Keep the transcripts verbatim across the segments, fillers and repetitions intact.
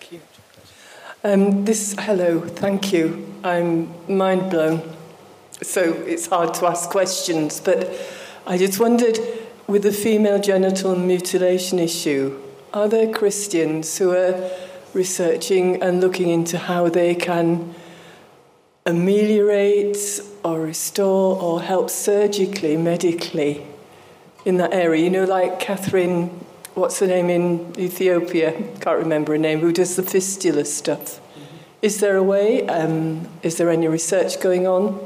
Huge. Um, this, hello, thank you. I'm mind blown. So it's hard to ask questions, but I just wondered, with the female genital mutilation issue, are there Christians who are researching and looking into how they can ameliorate or restore or help surgically, medically in that area? You know, like Catherine, what's her name in Ethiopia? Can't remember her name, who does the fistula stuff. Mm-hmm. Is there a way? Um, is there any research going on?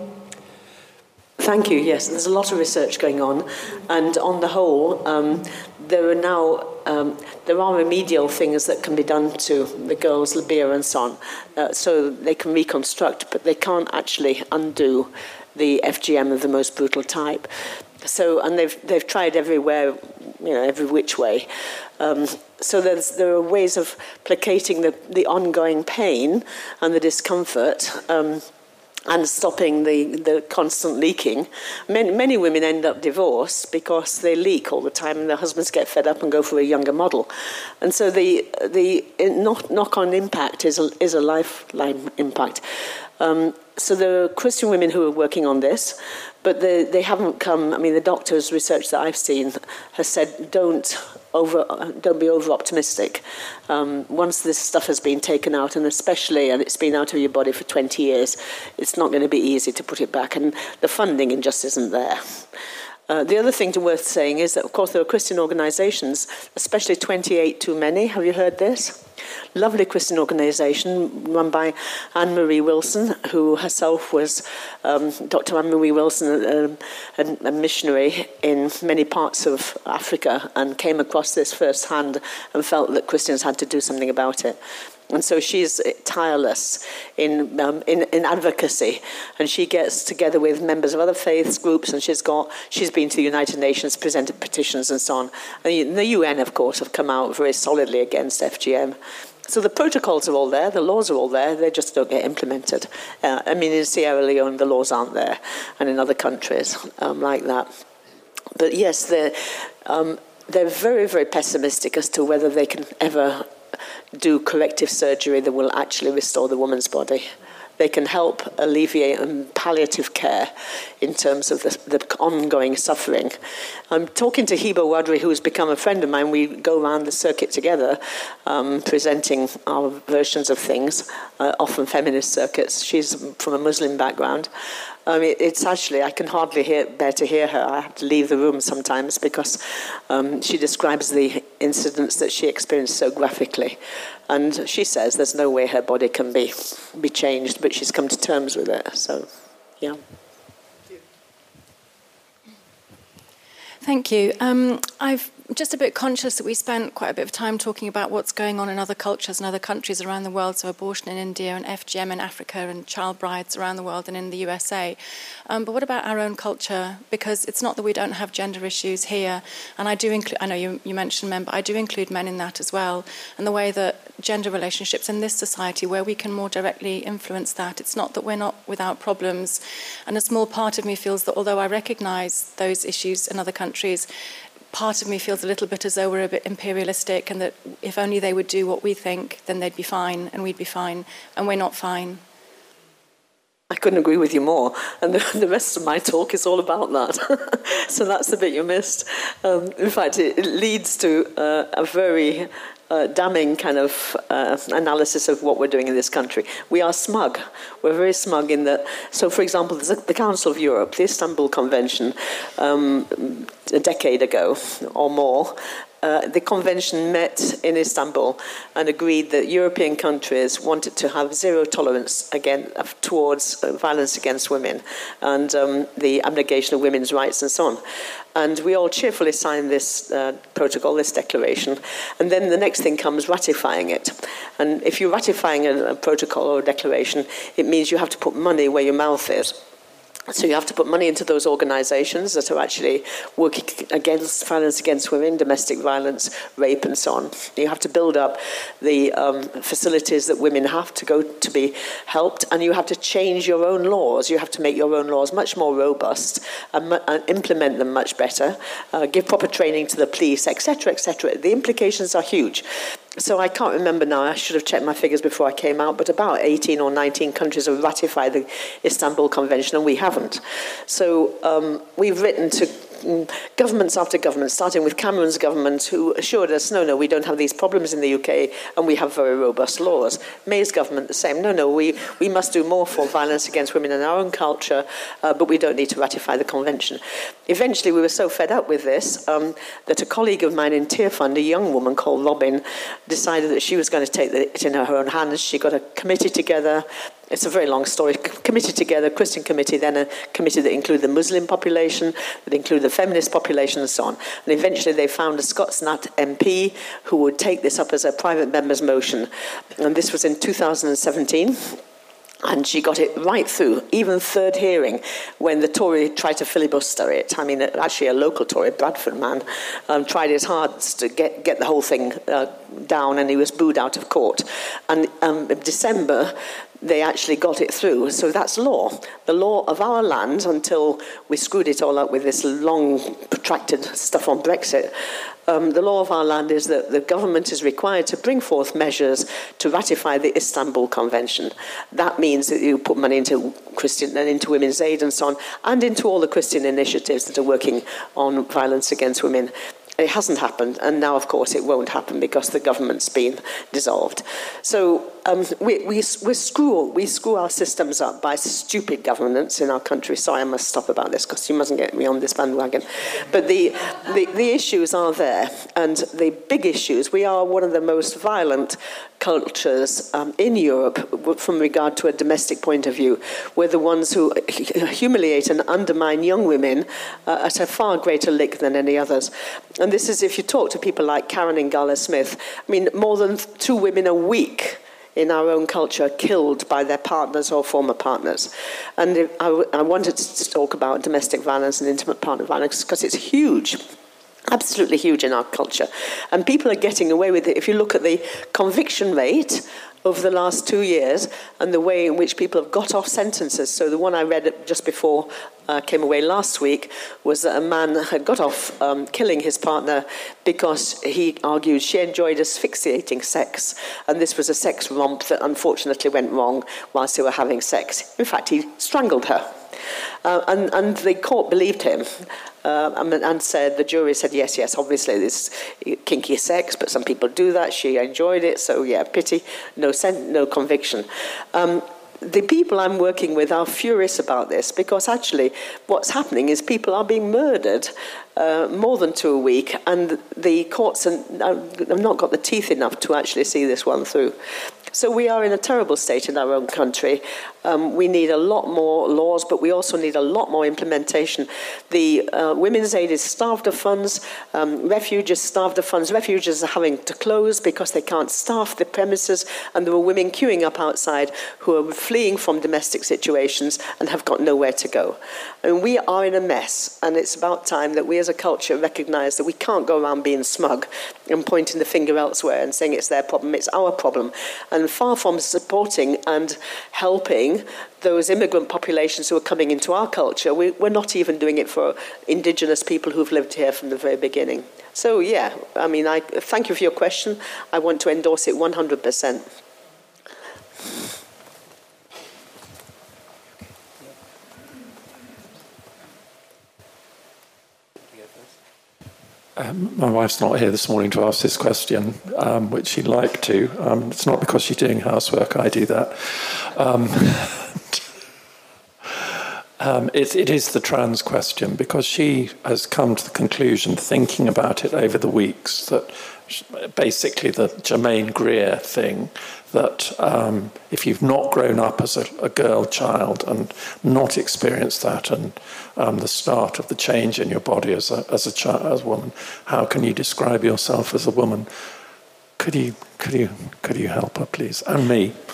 Thank you. Yes, there's a lot of research going on, and on the whole, um, there are now um, there are remedial things that can be done to the girls' labia and so on, uh, so they can reconstruct, but they can't actually undo the F G M of the most brutal type. So, and they've they've tried everywhere, you know, every which way. Um, so there's there are ways of placating the the ongoing pain and the discomfort. Um, and stopping the, the constant leaking. Many, many women end up divorced because they leak all the time and their husbands get fed up and go for a younger model. And so the the knock-on impact is a, is a lifeline impact. Um, so there are Christian women who are working on this, but they, they haven't come, I mean, the doctors' research that I've seen has said don't over, don't be over-optimistic. Um, once this stuff has been taken out, and especially, and it's been out of your body for twenty years, it's not going to be easy to put it back, and the funding just isn't there. Uh, the other thing to worth saying is that, of course, there are Christian organisations, especially twenty-eight Too Many. Have you heard this? Lovely Christian organisation run by Anne-Marie Wilson, who herself was um, Doctor Anne-Marie Wilson, a, a missionary in many parts of Africa, and came across this firsthand and felt that Christians had to do something about it. And so she's tireless in, um, in in advocacy, and she gets together with members of other faiths groups, and she's got she's been to the United Nations, presented petitions, and so on. And the U N, of course, have come out very solidly against F G M. So the protocols are all there, the laws are all there, they just don't get implemented. Uh, I mean, in Sierra Leone, the laws aren't there, and in other countries um, like that. But yes, they're um, they're very, very pessimistic as to whether they can ever do corrective surgery that will actually restore the woman's body. They can help alleviate um, palliative care in terms of the, the ongoing suffering. I'm talking to Hiba Wadri, who's become a friend of mine. We go around the circuit together, um, presenting our versions of things, uh, often feminist circuits. She's from a Muslim background. Um, it, it's actually, I can hardly hear, bear to hear her. I have to leave the room sometimes because um, she describes the incidents that she experienced so graphically. And she says there's no way her body can be, be changed, but she's come to terms with it. So, yeah. Thank you. Um, I've just a bit conscious that we spent quite a bit of time talking about what's going on in other cultures and other countries around the world, so abortion in India and F G M in Africa and child brides around the world and in the U S A. Um, but what about our own culture? Because it's not that we don't have gender issues here, and I do include, I know you, you mentioned men, but I do include men in that as well, and the way that gender relationships in this society, where we can more directly influence that. It's not that we're not without problems, and a small part of me feels that although I recognise those issues in other countries, part of me feels a little bit as though we're a bit imperialistic, and that if only they would do what we think, then they'd be fine and we'd be fine, and we're not fine. I couldn't agree with you more, and the, the rest of my talk is all about that. So that's the bit you missed. Um, in fact, it, it leads to uh, a very uh, damning kind of uh, analysis of what we're doing in this country. We are smug. We're very smug in that. So, for example, the Council of Europe, the Istanbul Convention, um, a decade ago or more, Uh, the convention met in Istanbul and agreed that European countries wanted to have zero tolerance again towards uh, violence against women and um, the abnegation of women's rights and so on. And we all cheerfully signed this uh, protocol, this declaration, and then the next thing comes ratifying it. And if you're ratifying a, a protocol or a declaration, it means you have to put money where your mouth is. So you have to put money into those organisations that are actually working against violence against women, domestic violence, rape, and so on. You have to build up the um, facilities that women have to go to be helped, and you have to change your own laws. You have to make your own laws much more robust and, and implement them much better, uh, give proper training to the police, et cetera, et cetera. The implications are huge. so I can't remember now, I should have checked my figures before I came out, but about eighteen or nineteen countries have ratified the Istanbul Convention, and we haven't. So um, we've written to governments after government, starting with Cameron's government, who assured us, no, no, we don't have these problems in the U K, and we have very robust laws. May's government, the same. No, no, we, we must do more for violence against women in our own culture, uh, but we don't need to ratify the convention. Eventually, we were so fed up with this um, that a colleague of mine in Tearfund, a young woman called Robin, decided that she was going to take it in her own hands. She got a committee together. It's a very long story. Committee together, Christian committee, then a committee that included the Muslim population, that included the feminist population, and so on. And eventually they found a Scots Nat M P who would take this up as a private member's motion. And this was in two thousand seventeen. And she got it right through, even third hearing, when the Tory tried to filibuster it. I mean, actually a local Tory, Bradford man, um, tried his hardest to get, get the whole thing uh, down, and he was booed out of court. And um, in December, they actually got it through. So that's law. The law of our land, until we screwed it all up with this long, protracted stuff on Brexit. Um, the law of our land is that the government is required to bring forth measures to ratify the Istanbul Convention. That means that you put money into Christian and into Women's Aid and so on, and into all the Christian initiatives that are working on violence against women. It hasn't happened, and now, of course, it won't happen because the government's been dissolved. So um, we, we, we, screw, we screw our systems up by stupid governance in our country. Sorry, I must stop about this because you mustn't get me on this bandwagon. But the, the, the issues are there, and the big issues, we are one of the most violent cultures um, in Europe from regard to a domestic point of view. We're the ones who humiliate and undermine young women uh, at a far greater lick than any others. And this is, if you talk to people like Karen and Gala Smith, I mean, more than two women a week in our own culture killed by their partners or former partners. And I, I wanted to talk about domestic violence and intimate partner violence because it's huge. Absolutely huge in our culture. And people are getting away with it. If you look at the conviction rate over the last two years and the way in which people have got off sentences. So the one I read just before uh, came away last week was that a man had got off um, killing his partner because he argued she enjoyed asphyxiating sex. And this was a sex romp that unfortunately went wrong whilst they were having sex. In fact, he strangled her. Uh, and, and the court believed him uh, and, and said, the jury said, yes, yes, obviously this kinky sex, but some people do that. She enjoyed it, so yeah, pity, no sen- no conviction. Um, the people I'm working with are furious about this because actually what's happening is people are being murdered uh, more than two a week, and the courts are, have not got the teeth enough to actually see this one through. So we are in a terrible state in our own country. Um, we need a lot more laws, but we also need a lot more implementation. The uh, Women's Aid is starved of funds. Um, Refuge is starved of funds. Refuges are having to close because they can't staff the premises, and there are women queuing up outside who are fleeing from domestic situations and have got nowhere to go. And we are in a mess, and it's about time that we as a culture recognise that we can't go around being smug and pointing the finger elsewhere and saying it's their problem, it's our problem. And far from supporting and helping those immigrant populations who are coming into our culture, we, we're not even doing it for indigenous people who've lived here from the very beginning. So, yeah, I mean, I thank you for your question. I want to endorse it one hundred percent. Um, my wife's not here this morning to ask this question, um, which she'd like to. Um, it's not because she's doing housework, I do that. Um, um, it, it is the trans question, because she has come to the conclusion, thinking about it over the weeks, that basically the Germaine Greer thing, that um, if you've not grown up as a, a girl child and not experienced that, and um, the start of the change in your body as a as a child, as a woman, how can you describe yourself as a woman? Could you could you could you help her, please, and me?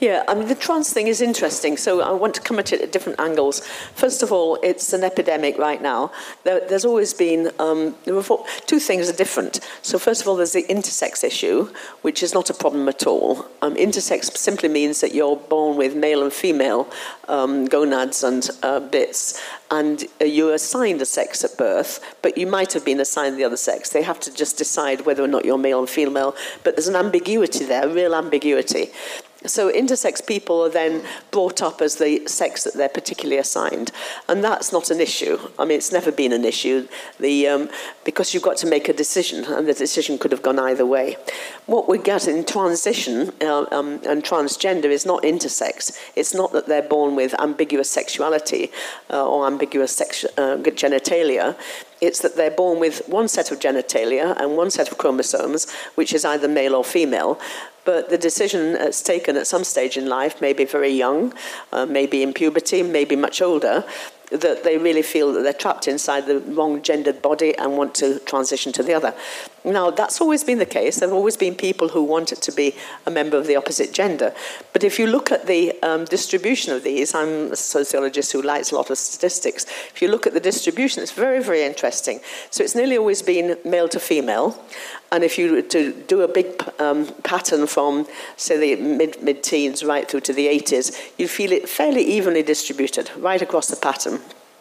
Yeah, I mean, the trans thing is interesting, so I want to come at it at different angles. First of all, it's an epidemic right now. There, there's always been, um, there were four, two things are different. So first of all, there's the intersex issue, which is not a problem at all. Um, intersex simply means that you're born with male and female um, gonads and uh, bits, and uh, you're assigned a sex at birth, but you might have been assigned the other sex. They have to just decide whether or not you're male and female, but there's an ambiguity there, a real ambiguity. So intersex people are then brought up as the sex that they're particularly assigned. And that's not an issue. I mean, it's never been an issue, the, um, because you've got to make a decision, and the decision could have gone either way. What we get in transition uh, um, and transgender is not intersex. It's not that they're born with ambiguous sexuality uh, or ambiguous sex, uh, genitalia. It's that they're born with one set of genitalia and one set of chromosomes, which is either male or female. But the decision that's taken at some stage in life, maybe very young, uh, maybe in puberty, maybe much older, that they really feel that they're trapped inside the wrong gendered body and want to transition to the other. Now, that's always been the case. There have always been people who wanted to be a member of the opposite gender. But if you look at the um, distribution of these, I'm a sociologist who likes a lot of statistics. If you look at the distribution, it's very, very interesting. So it's nearly always been male to female. And if you were to do a big um, pattern from, say, the mid, mid-teens right through to the eighties, you'd feel it fairly evenly distributed right across the pattern.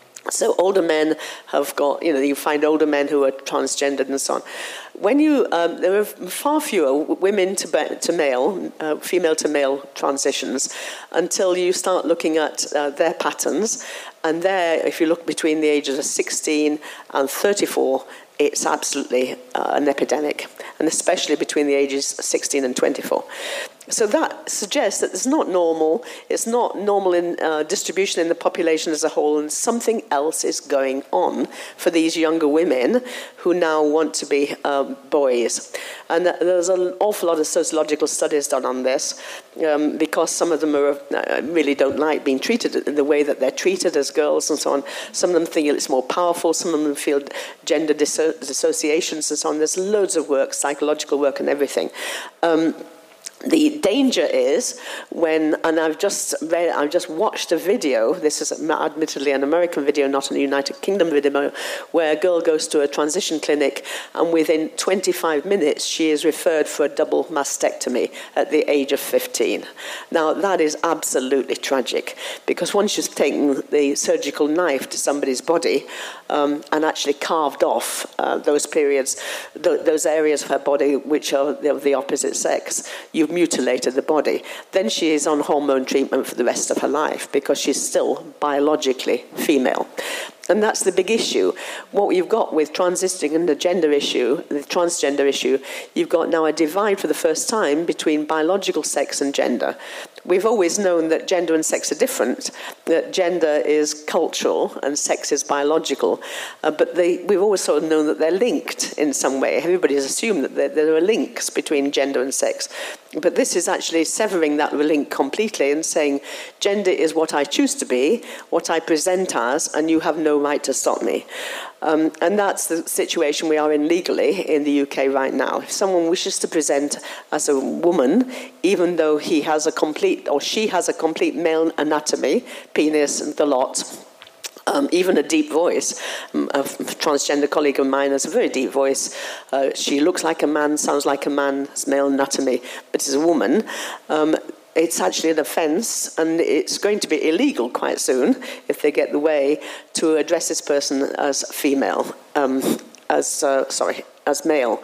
So older men have got, you know, you find older men who are transgendered and so on. When you, um, there are far fewer women to, to male, uh, female to male transitions until you start looking at uh, their patterns. And there, if you look between the ages of sixteen and thirty-four, it's absolutely uh, an epidemic, and especially between the ages sixteen and twenty-four. So that suggests that it's not normal, it's not normal in uh, distribution in the population as a whole, and something else is going on for these younger women who now want to be um, boys. And there's an awful lot of sociological studies done on this, um, because some of them are, uh, really don't like being treated in the way that they're treated as girls and so on. Some of them think it's more powerful, some of them feel gender disso- dissociations and so on. There's loads of work, psychological work and everything. Um, The danger is when, and I've just read, I've just watched a video, this is admittedly an American video, not a United Kingdom video, where a girl goes to a transition clinic and within twenty-five minutes she is referred for a double mastectomy at the age of fifteen. Now that is absolutely tragic, because once you've taken the surgical knife to somebody's body um, and actually carved off uh, those periods, th- those areas of her body which are of the opposite sex, you've mutilated the body, then she is on hormone treatment for the rest of her life because she's still biologically female. And that's the big issue. What you've got with transitioning and the gender issue, the transgender issue, you've got now a divide for the first time between biological sex and gender. We've always known that gender and sex are different, that gender is cultural and sex is biological, uh, but they, we've always sort of known that they're linked in some way. Everybody has assumed that there, there are links between gender and sex. But this is actually severing that link completely and saying gender is what I choose to be, what I present as, and you have no right to stop me. Um, and that's the situation we are in legally in the U K right now. If someone wishes to present as a woman, even though he has a complete, or she has a complete male anatomy, penis and the lot, Um, even a deep voice. Um, a transgender colleague of mine has a very deep voice. Uh, she looks like a man, sounds like a man's male anatomy, but is a woman. Um, it's actually an offence, and it's going to be illegal quite soon, if they get the way, to address this person as female, um, as, uh, sorry, as male.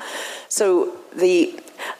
So the...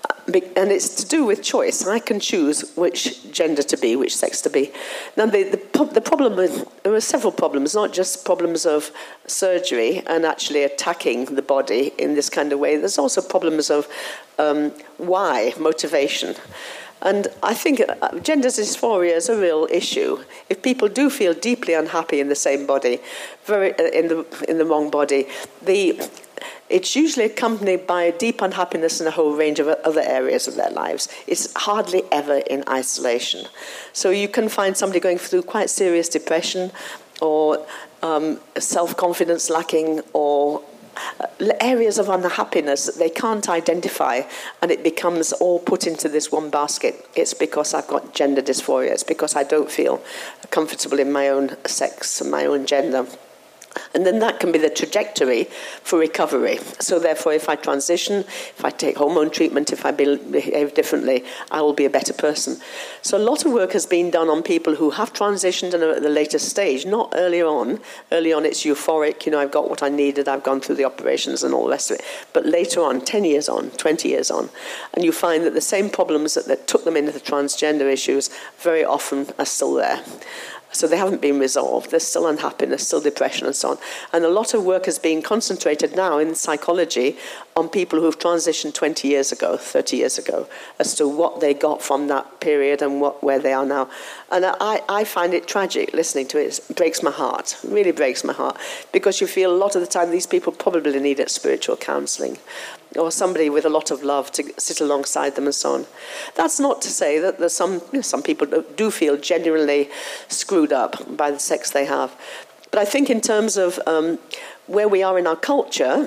And it's to do with choice. I can choose which gender to be, which sex to be. Now, the, the, the problem is, there are several problems, not just problems of surgery and actually attacking the body in this kind of way. There's also problems of um, why, motivation. And I think gender dysphoria is a real issue. If people do feel deeply unhappy in the same body, very in the in the wrong body, the it's usually accompanied by a deep unhappiness in a whole range of other areas of their lives. It's hardly ever in isolation. So you can find somebody going through quite serious depression or um, self-confidence lacking or areas of unhappiness that they can't identify, and it becomes all put into this one basket. It's because I've got gender dysphoria. It's because I don't feel comfortable in my own sex and my own gender. And then that can be the trajectory for recovery. So therefore, if I transition, if I take hormone treatment, if I behave differently, I will be a better person. So a lot of work has been done on people who have transitioned and are at the later stage, not earlier on. Early on, it's euphoric, you know, I've got what I needed, I've gone through the operations and all the rest of it. But later on, ten years on, twenty years on, and you find that the same problems that, that took them into the transgender issues very often are still there. So they haven't been resolved. There's still unhappiness, still depression and so on. And a lot of work has been concentrated now in psychology on people who've transitioned twenty years ago, thirty years ago, as to what they got from that period and what where they are now. And I, I find it tragic listening to it. It breaks my heart, it really breaks my heart, because you feel a lot of the time these people probably needed spiritual counselling, or somebody with a lot of love to sit alongside them and so on. That's not to say that there's some, you know, some people do feel genuinely screwed up by the sex they have. But I think in terms of um, where we are in our culture,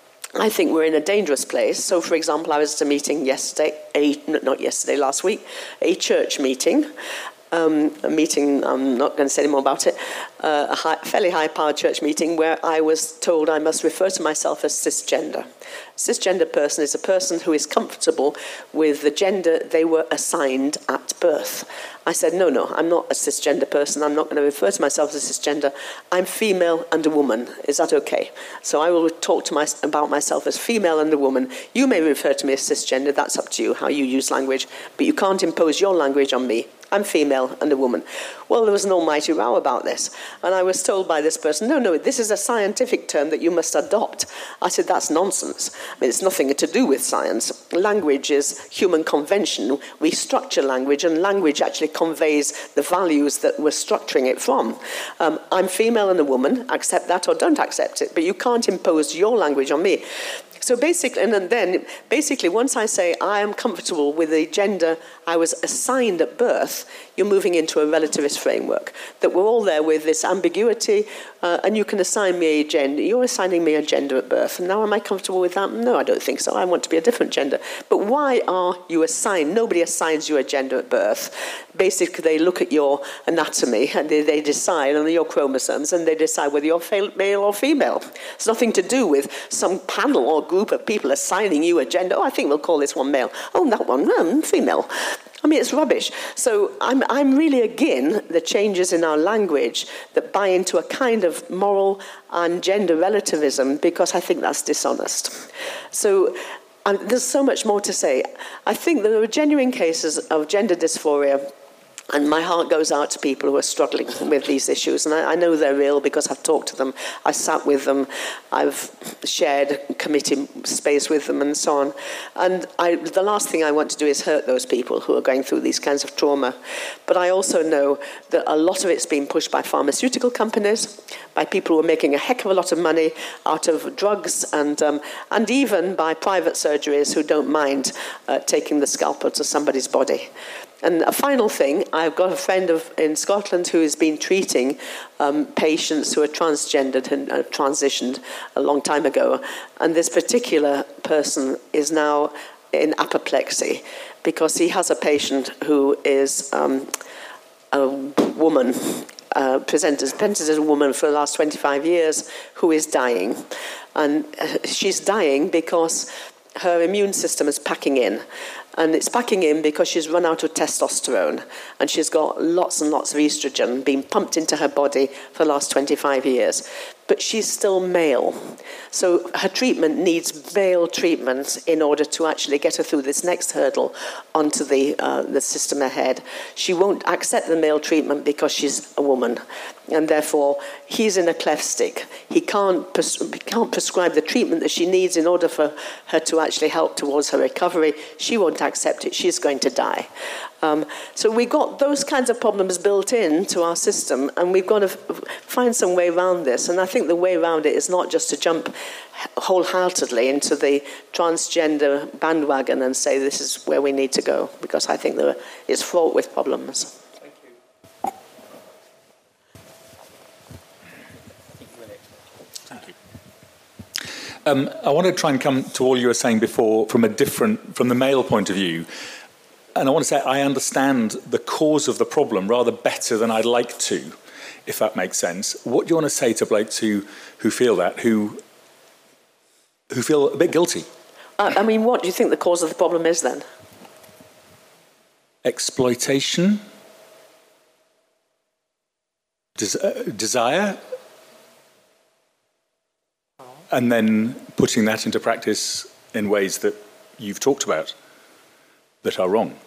I think we're in a dangerous place. So, for example, I was at a meeting yesterday, a, not yesterday, last week, a church meeting, Um, a meeting, I'm not going to say any more about it, uh, a high, fairly high-powered church meeting where I was told I must refer to myself as cisgender. Cisgender person is a person who is comfortable with the gender they were assigned at birth. I said, no, no, I'm not a cisgender person. I'm not going to refer to myself as cisgender. I'm female and a woman. Is that okay? So I will talk to my, about myself as female and a woman. You may refer to me as cisgender. That's up to you, how you use language. But you can't impose your language on me. I'm female and a woman. Well, there was an almighty row about this. And I was told by this person, no, no, this is a scientific term that you must adopt. I said, that's nonsense. I mean, it's nothing to do with science. Language is human convention. We structure language, and language actually conveys the values that we're structuring it from. Um, I'm female and a woman. Accept that or don't accept it. But you can't impose your language on me. So basically, and then basically, once I say I am comfortable with the gender I was assigned at birth, you're moving into a relativist framework, that we're all there with this ambiguity, uh, and you can assign me a gender. You're assigning me a gender at birth, and now am I comfortable with that? No, I don't think so. I want to be a different gender. But why are you assigned? Nobody assigns you a gender at birth. Basically, they look at your anatomy, and they, they decide, and your chromosomes, and they decide whether you're male or female. It's nothing to do with some panel or group of people assigning you a gender. Oh, I think we'll call this one male. Oh, that one, um, female. I mean, it's rubbish. So I'm, I'm really again the changes in our language that buy into a kind of moral and gender relativism, because I think that's dishonest. So um, there's so much more to say. I think there are genuine cases of gender dysphoria, and my heart goes out to people who are struggling with these issues. And I, I know they're real because I've talked to them. I sat with them. I've shared committee space with them and so on. And I, the last thing I want to do is hurt those people who are going through these kinds of trauma. But I also know that a lot of it's being pushed by pharmaceutical companies, by people who are making a heck of a lot of money out of drugs, and, um, and even by private surgeries who don't mind uh, taking the scalpel to somebody's body. And a final thing, I've got a friend of, in Scotland who has been treating um, patients who are transgendered and uh, transitioned a long time ago. And this particular person is now in apoplexy because he has a patient who is um, a woman, uh, presented, presented as a woman for the last twenty-five years, who is dying. And uh, she's dying because her immune system is packing in. And it's packing in because she's run out of testosterone, and she's got lots and lots of estrogen being pumped into her body for the last twenty-five years. But she's still male. So her treatment needs male treatment in order to actually get her through this next hurdle onto the, uh, the system ahead. She won't accept the male treatment because she's a woman. And therefore, he's in a cleft stick. He can't, pres- he can't prescribe the treatment that she needs in order for her to actually help towards her recovery. She won't accept it. She's going to die. Um, so we've got those kinds of problems built into our system, and we've got to f- find some way around this. And I think the way around it is not just to jump wholeheartedly into the transgender bandwagon and say this is where we need to go, because I think there, it's fraught with problems. Thank you. Thank you. Um, I want to try and come to all you were saying before from a different, from the male point of view. And I want to say I understand the cause of the problem rather better than I'd like to, if that makes sense. What do you want to say to blokes who, who feel that, who who feel a bit guilty? I, I mean, what do you think the cause of the problem is then? Exploitation, Des- uh, desire, and then putting that into practice in ways that you've talked about that are wrong.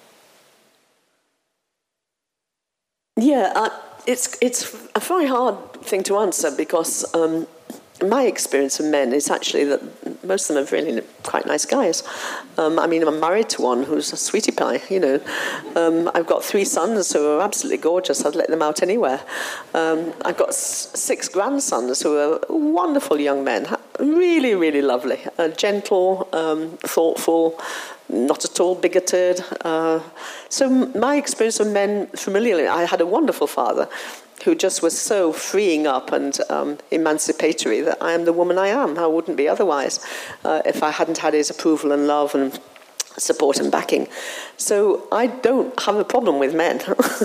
Yeah, uh, it's it's a very hard thing to answer because um, my experience of men is actually that most of them are really quite nice guys. Um, I mean, I'm married to one who's a sweetie pie, you know. Um, I've got three sons who are absolutely gorgeous. I'd let them out anywhere. Um, I've got s- six grandsons who are wonderful young men, really, really lovely, uh, gentle, um, thoughtful, not at all bigoted. Uh, so my experience of men familiarly, I had a wonderful father who just was so freeing up and um, emancipatory that I am the woman I am. I wouldn't be otherwise uh, if I hadn't had his approval and love and support and backing. So I don't have a problem with men.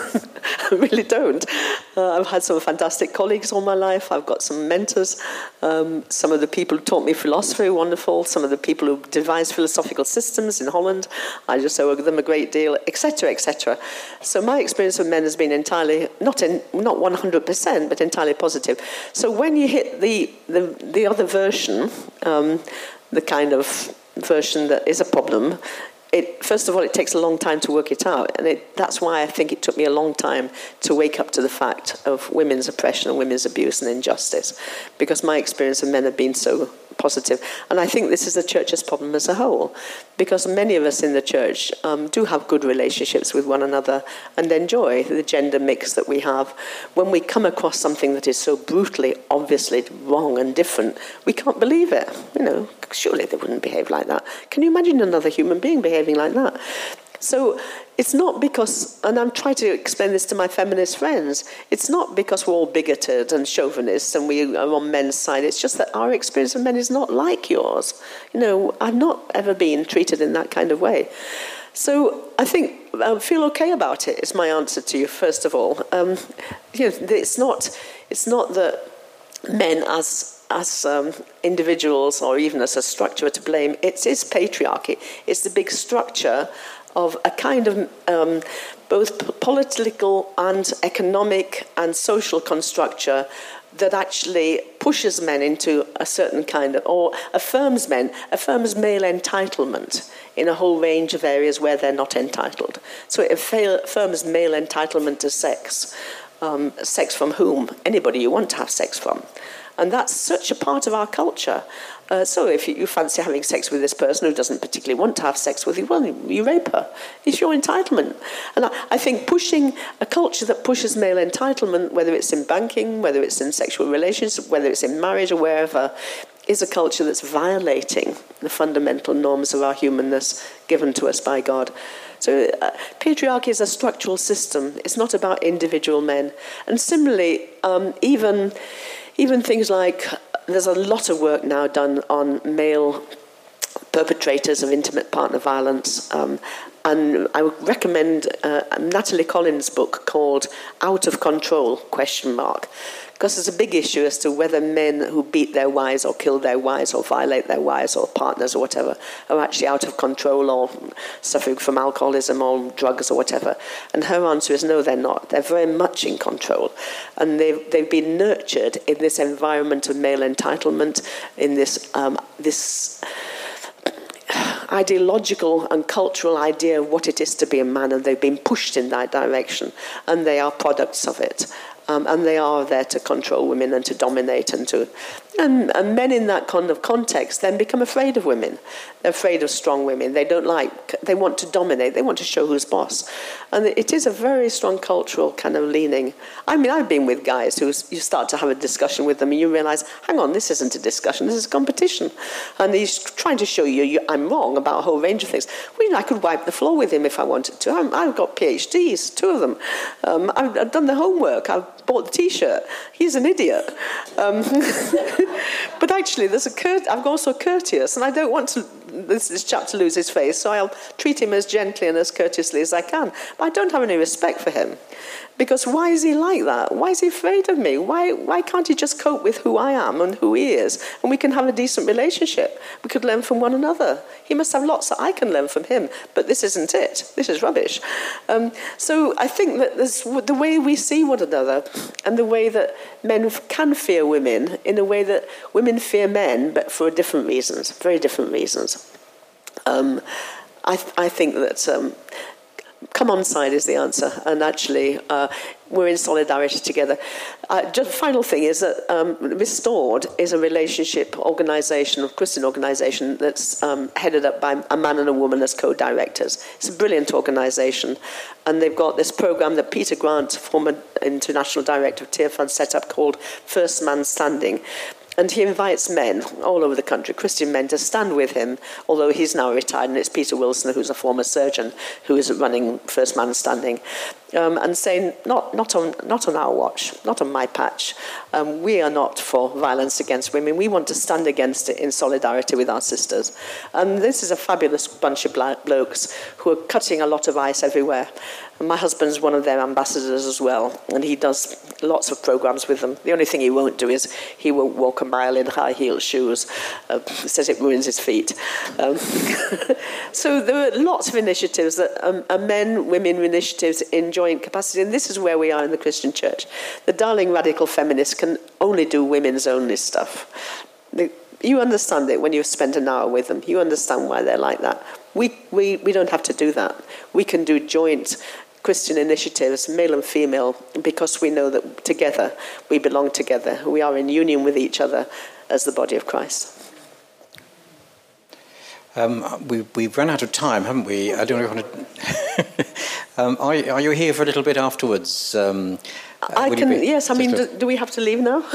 I really don't. Uh, I've had some fantastic colleagues all my life. I've got some mentors. Um, some of the people who taught me philosophy are wonderful. Some of the people who devised philosophical systems in Holland, I just owe them a great deal, et cetera, et cetera. So my experience with men has been entirely, not in, not one hundred percent, but entirely positive. So when you hit the, the, the other version, um, the kind of version that is a problem, it first of all, it takes a long time to work it out, and it, that's why I think it took me a long time to wake up to the fact of women's oppression and women's abuse and injustice, because my experience of men have been so positive. And I think this is the church's problem as a whole, because many of us in the church um, do have good relationships with one another and enjoy the gender mix that we have. When we come across something that is so brutally, obviously wrong and different, we can't believe it. You know, surely they wouldn't behave like that. Can you imagine another human being behaving like that? So it's not because, and I'm trying to explain this to my feminist friends, it's not because we're all bigoted and chauvinists and we are on men's side. It's just that our experience of men is not like yours. You know, I've not ever been treated in that kind of way. So I think I feel okay about it is my answer to you, first of all. Um, you know, it's not, it's not that men as as um, individuals or even as a structure are to blame. It's, it's patriarchy. It's the big structure of a kind of um, both political and economic and social constructure that actually pushes men into a certain kind of, or affirms men, affirms male entitlement in a whole range of areas where they're not entitled. So it affirms male entitlement to sex. Um, sex from whom? Anybody you want to have sex from. And that's such a part of our culture. Uh, so if you, you fancy having sex with this person who doesn't particularly want to have sex with you, well, you rape her. It's your entitlement. And I, I think pushing a culture that pushes male entitlement, whether it's in banking, whether it's in sexual relations, whether it's in marriage or wherever, is a culture that's violating the fundamental norms of our humanness given to us by God. So uh, patriarchy is a structural system. It's not about individual men. And similarly, um, even... Even things like, there's a lot of work now done on male perpetrators of intimate partner violence. Um, and I would recommend uh, Natalie Collins' book called Out of Control, question mark. Because there's a big issue as to whether men who beat their wives or kill their wives or violate their wives or partners or whatever are actually out of control or suffering from alcoholism or drugs or whatever. And her answer is no, they're not. They're very much in control. And they've, they've been nurtured in this environment of male entitlement, in this um, this ideological and cultural idea of what it is to be a man, and they've been pushed in that direction, and they are products of it. Um, and they are there to control women and to dominate and to... And, and men in that kind of context then become afraid of women. They're afraid of strong women. They don't like... They want to dominate. They want to show who's boss. And it is a very strong cultural kind of leaning. I mean, I've been with guys who you start to have a discussion with them and you realise, hang on, this isn't a discussion, this is a competition. And he's trying to show you, you I'm wrong about a whole range of things. Well, you know, I could wipe the floor with him if I wanted to. I'm, I've got PhDs, two of them. Um, I've, I've done the homework. I've bought the T-shirt. He's an idiot. Um, but actually, there's a cur- I'm also courteous, and I don't want to this, this chap to lose his face, so I'll treat him as gently and as courteously as I can. But I don't have any respect for him. Because why is he like that? Why is he afraid of me? Why why can't he just cope with who I am and who he is? And we can have a decent relationship. We could learn from one another. He must have lots that I can learn from him, but this isn't it. This is rubbish. Um, so I think that there's the way we see one another and the way that men can fear women in a way that women fear men, but for different reasons, very different reasons. Um, I, th- I think that... Um, Come on side is the answer, and actually uh, we're in solidarity together. Uh, just final thing is that um, Restored is a relationship organisation, a Christian organisation that's um, headed up by a man and a woman as co-directors. It's a brilliant organisation, and they've got this programme that Peter Grant, former international director of Tearfund, set up called First Man Standing. And he invites men all over the country, Christian men, to stand with him, although he's now retired, and it's Peter Wilson, who's a former surgeon, who is running First Man Standing, um, and saying, not, not, on, not on our watch, not on my patch. Um, we are not for violence against women. We want to stand against it in solidarity with our sisters. And this is a fabulous bunch of blokes who are cutting a lot of ice everywhere. And my husband's one of their ambassadors as well, and he does lots of programs with them. The only thing he won't do is he won't walk a mile in high-heeled shoes. Uh, he says it ruins his feet. Um, so there are lots of initiatives that um, are men, women initiatives in joint capacity, and this is where we are in the Christian church. The darling radical feminists can only do women's only stuff. The, you understand it when you've spent an hour with them. You understand why they're like that. We, we, we don't have to do that. We can do joint Christian initiatives, male and female, because we know that together we belong together. We are in union with each other as the body of Christ. Um, we, we've run out of time, haven't we? I don't know if you want to... um, are, are you here for a little bit afterwards? Um, I can, yes, I mean, do, do we have to leave now?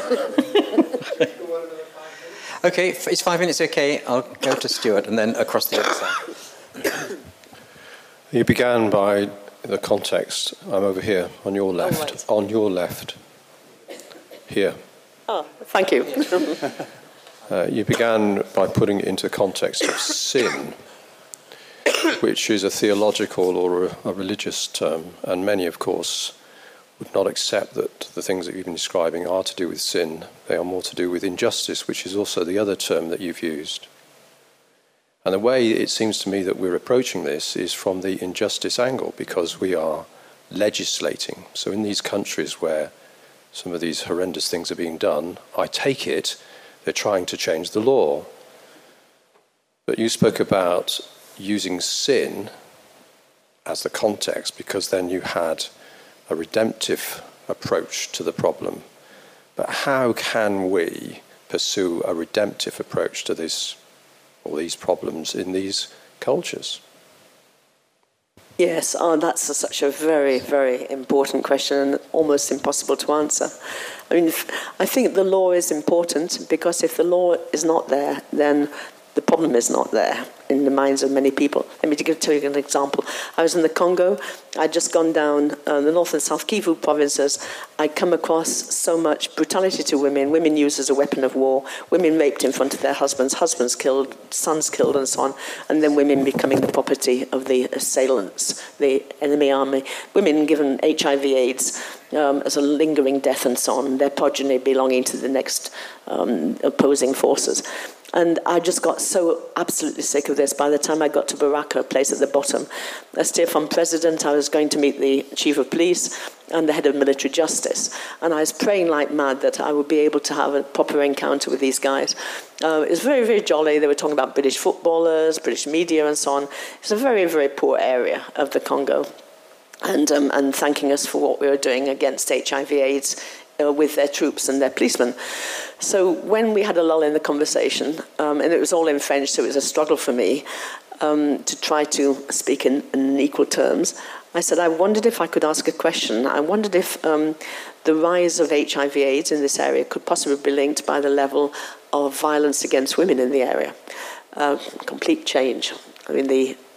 Okay, it's five minutes, okay. I'll go to Stuart and then across the other side. You began by the context. I'm over here, on your left. Oh, right. On your left. Here. Oh, thank you. uh, you began by putting it into the context of sin, which is a theological or a, a religious term, and many, of course, would not accept that the things that you've been describing are to do with sin. They are more to do with injustice, which is also the other term that you've used. And the way it seems to me that we're approaching this is from the injustice angle, because we are legislating. So in these countries where some of these horrendous things are being done, I take it they're trying to change the law. But you spoke about using sin as the context, because then you had a redemptive approach to the problem. But how can we pursue a redemptive approach to this, or these problems in these cultures? Yes, oh, that's a, such a very, very important question and almost impossible to answer. I mean, I think the law is important, because if the law is not there, then the problem is not there in the minds of many people. Let me give tell you an example. I was in the Congo. I'd just gone down uh, the North and South Kivu provinces. I'd come across so much brutality to women, women used as a weapon of war, women raped in front of their husbands, husbands killed, sons killed, and so on, and then women becoming the property of the assailants, the enemy army, women given H I V AIDS um, as a lingering death and so on, their progeny belonging to the next um, opposing forces. And I just got so absolutely sick of this. By the time I got to Baraka, a place at the bottom, as Tearfund president, I was going to meet the chief of police and the head of military justice. And I was praying like mad that I would be able to have a proper encounter with these guys. Uh, it was very, very jolly. They were talking about British footballers, British media, and so on. It's a very, very poor area of the Congo. And, um, and thanking us for what we were doing against H I V AIDS uh, with their troops and their policemen. So when we had a lull in the conversation, um, and it was all in French, so it was a struggle for me um, to try to speak in, in equal terms, I said, I wondered if I could ask a question. I wondered if um, the rise of H I V AIDS in this area could possibly be linked by the level of violence against women in the area. Uh, complete change. I mean, the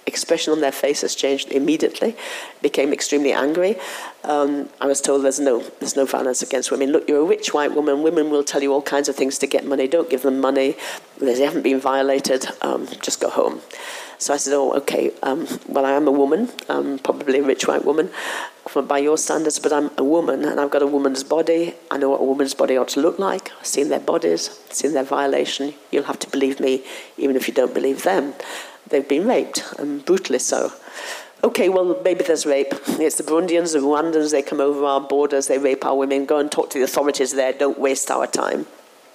expression on their faces changed immediately, became extremely angry. Um, I was told there's no there's no violence against women. Look, you're a rich white woman. Women will tell you all kinds of things to get money. Don't give them money. They haven't been violated. Um, just go home. So I said, oh, okay, um, well, I am a woman, um, probably a rich white woman by your standards, but I'm a woman and I've got a woman's body. I know what a woman's body ought to look like. I've seen their bodies, seen their violation. You'll have to believe me, even if you don't believe them. They've been raped, and brutally so. Okay, well, maybe there's rape. It's the Burundians, the Rwandans, they come over our borders, they rape our women. Go and talk to the authorities there. Don't waste our time.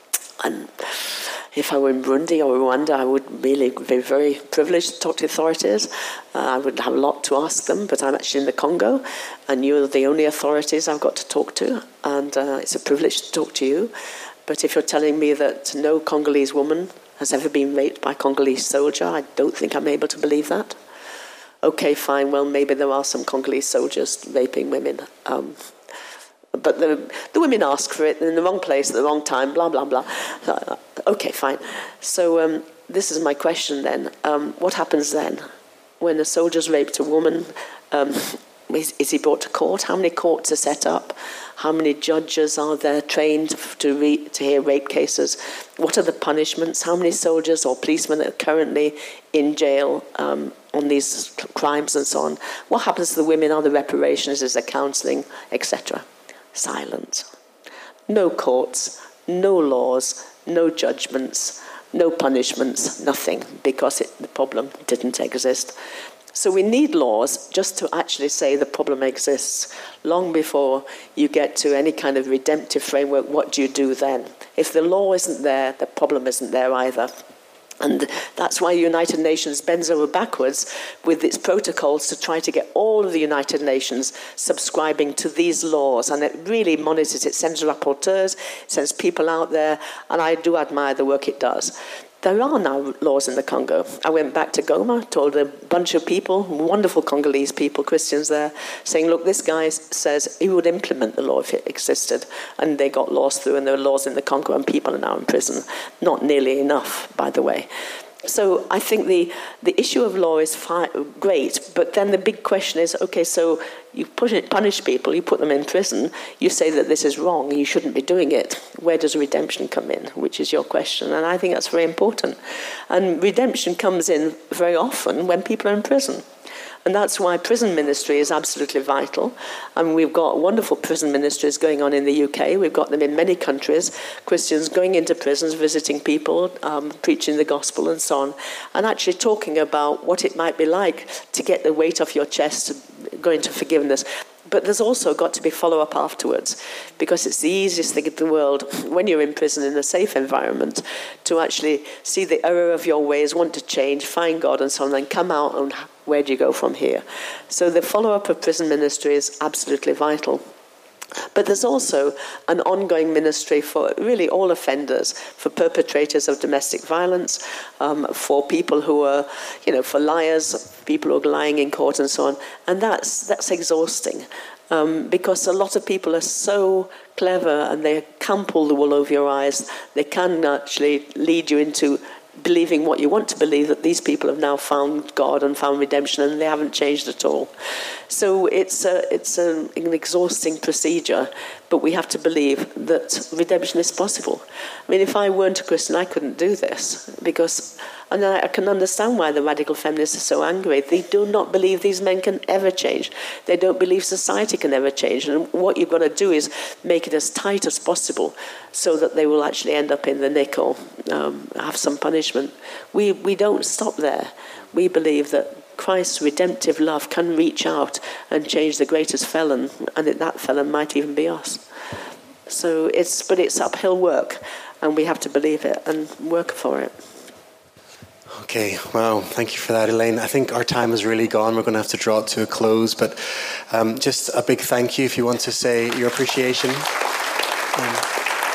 And if I were in Burundi or Rwanda, I would really be very privileged to talk to the authorities. Uh, I would have a lot to ask them, but I'm actually in the Congo, and you're the only authorities I've got to talk to, and uh, it's a privilege to talk to you. But if you're telling me that no Congolese woman has ever been raped by a Congolese soldier, I don't think I'm able to believe that. Okay, fine, well, maybe there are some Congolese soldiers raping women. Um, but the, the women ask for it in the wrong place at the wrong time, blah, blah, blah. Uh, okay, fine. So um, this is my question then. Um, what happens then? When a soldier's raped a woman, um, is, is he brought to court? How many courts are set up? How many judges are there trained to, re- to hear rape cases? What are the punishments? How many soldiers or policemen are currently in jail um, on these crimes and so on? What happens to the women? Are there reparations? Is there counselling, et cetera? Silence. No courts, no laws, no judgments, no punishments, nothing, because it, the problem didn't exist. So we need laws just to actually say the problem exists. Long before you get to any kind of redemptive framework, what do you do then? If the law isn't there, the problem isn't there either. And that's why United Nations bends over backwards with its protocols to try to get all of the United Nations subscribing to these laws. And it really monitors, it sends rapporteurs, it sends people out there, and I do admire the work it does. There are now laws in the Congo. I went back to Goma, told a bunch of people, wonderful Congolese people, Christians there, saying, look, this guy says he would implement the law if it existed. And they got laws through, and there are laws in the Congo, and people are now in prison. Not nearly enough, by the way. So I think the, the issue of law is fi- great, but then the big question is, okay, so you push it, punish people, you put them in prison, you say that this is wrong, you shouldn't be doing it. Where does redemption come in, which is your question? And I think that's very important. And redemption comes in very often when people are in prison. And that's why prison ministry is absolutely vital. And we've got wonderful prison ministries going on in the U K. We've got them in many countries. Christians going into prisons, visiting people, um, preaching the gospel and so on, and actually talking about what it might be like to get the weight off your chest, go into forgiveness. But there's also got to be follow-up afterwards, because it's the easiest thing in the world when you're in prison in a safe environment to actually see the error of your ways, want to change, find God and so on, and come out and where do you go from here? So the follow-up of prison ministry is absolutely vital. But there's also an ongoing ministry for really all offenders, for perpetrators of domestic violence, um, for people who are, you know, for liars, people who are lying in court and so on. And that's that's exhausting um, because a lot of people are so clever and they can pull the wool over your eyes. They can actually lead you into believing what you want to believe, that these people have now found God and found redemption, and they haven't changed at all. So it's a, it's a, an exhausting procedure, but we have to believe that redemption is possible. I mean, if I weren't a Christian, I couldn't do this, because, and I, I can understand why the radical feminists are so angry. They do not believe these men can ever change. They don't believe society can ever change. And what you've got to do is make it as tight as possible so that they will actually end up in the nick or um, have some punishment. We, we don't stop there. We believe that Christ's redemptive love can reach out and change the greatest felon, and that felon might even be us. So it's, but it's uphill work, and we have to believe it and work for it. Okay, wow, thank you for that, Elaine. I think our time is really gone. We're going to have to draw it to a close, but um, just a big thank you if you want to say your appreciation. Um,